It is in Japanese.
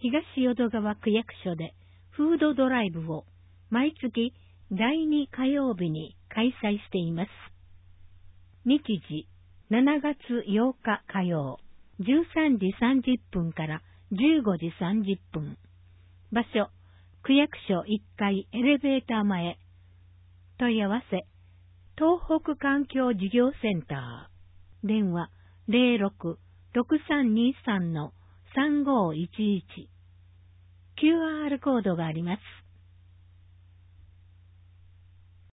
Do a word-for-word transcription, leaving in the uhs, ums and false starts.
東淀川区役所でフードドライブを毎月だいに火曜日に開催しています。日時しちがつようか火曜、じゅうさんじさんじゅっぷんからじゅうごじさんじゅっぷん。場所、区役所いっかいエレベーター前。問い合わせ、東北環境事業センター。電話 ゼロろく ろくさんにさん さんごいちいち。キューアール コードがあります。